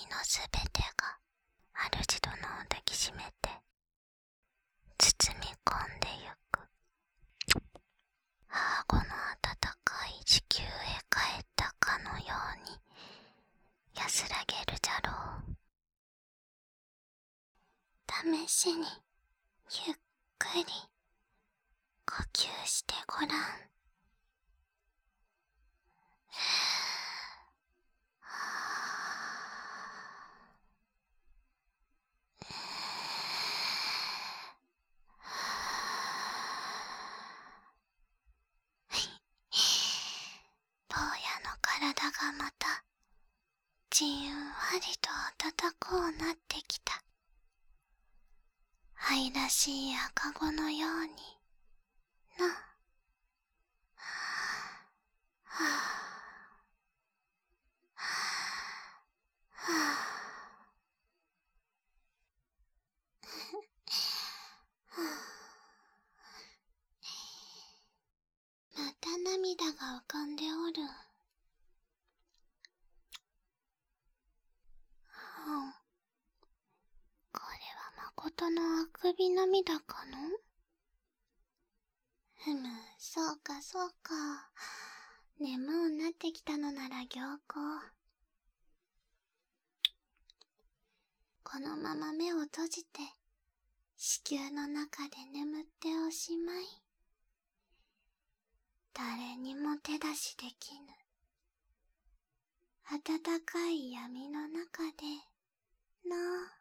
のすべてが主殿を抱きしめて包み込んでゆく。母子の温かい地球へ帰ったかのように安らげるじゃろう。試しにゆっくり呼吸してごらん。坊やの体がまたじんわりと温こうなってきた。愛らしい赤子のようにな。また涙が浮かんでおる。これはまことのあくび涙かの？そうかそうか。眠うなってきたのなら良好。このまま目を閉じて子宮の中で眠っておしまい。誰にも手出しできぬ暖かい闇の中でな。